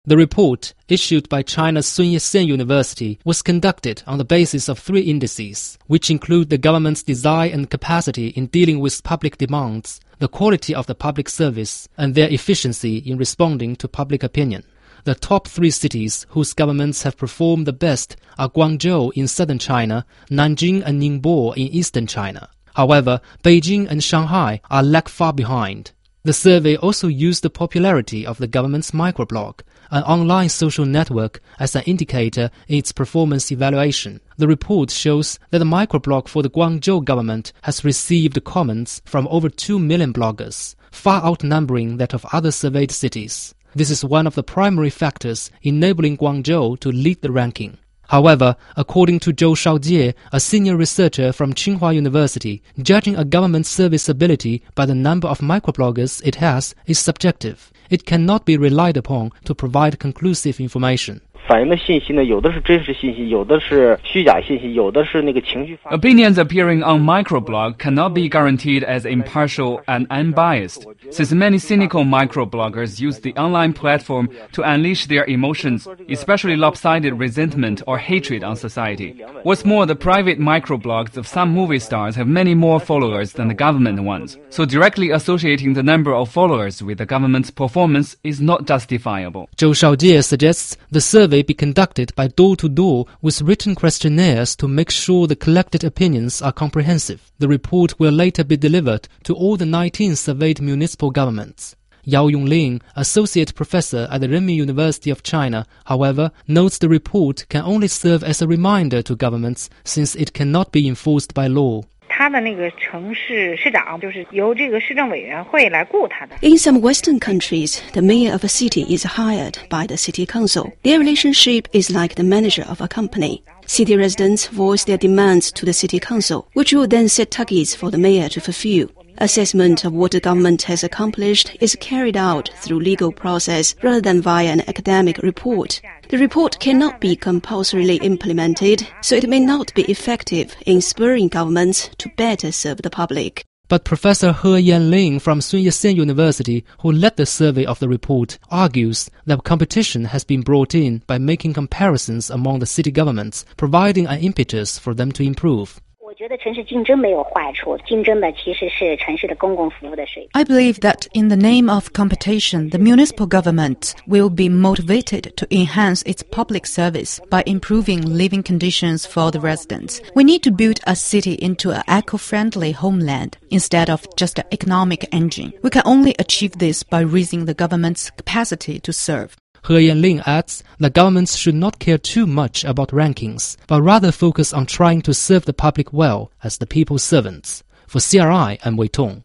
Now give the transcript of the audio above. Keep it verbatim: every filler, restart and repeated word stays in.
The report, issued by China's Sun Yat-sen University, was conducted on the basis of three indices, which include the government's desire and capacity in dealing with public demands, the quality of the public service, and their efficiency in responding to public opinion. The top three cities whose governments have performed the best are Guangzhou in southern China, Nanjing and Ningbo in eastern China. However, Beijing and Shanghai are lag far behind. The survey also used the popularity of the government's microblog, an online social network, as an indicator in its performance evaluation. The report shows that the microblog for the Guangzhou government has received comments from over two million bloggers, far outnumbering that of other surveyed cities. This is one of the primary factors enabling Guangzhou to lead the ranking. However, according to Zhou Shaojie, a senior researcher from Tsinghua University, judging a government's serviceability by the number of microbloggers it has is subjective. It cannot be relied upon to provide conclusive information. Opinions appearing on microblog cannot be guaranteed as impartial and unbiased, since many cynical microbloggers use the online platform to unleash their emotions, especially lopsided resentment or hatred on society. What's more, the private microblogs of some movie stars have many more followers than the government ones, so directly associating the number of followers with the government's performance is not justifiable. Zhou Shaojie suggests the survey be conducted by door-to-door with written questionnaires to make sure the collected opinions are comprehensive. The report will later be delivered to all the nineteen surveyed municipal governments. Yao Yongling, associate professor at the Renmin University of China, however, notes the report can only serve as a reminder to governments since it cannot be enforced by law. In some Western countries, the mayor of a city is hired by the city council. Their relationship is like the manager of a company. City residents voice their demands to the city council, which will then set targets for the mayor to fulfill. Assessment of what the government has accomplished is carried out through legal process rather than via an academic report. The report cannot be compulsorily implemented, so it may not be effective in spurring governments to better serve the public. But Professor He Yanling from Sun Yat-sen University, who led the survey of the report, argues that competition has been brought in by making comparisons among the city governments, providing an impetus for them to improve. I believe that in the name of competition, the municipal government will be motivated to enhance its public service by improving living conditions for the residents. We need to build a city into an eco-friendly homeland instead of just an economic engine. We can only achieve this by raising the government's capacity to serve. He Yanling adds that governments should not care too much about rankings, but rather focus on trying to serve the public well as the people's servants. For C R I, I'm Wei Tong.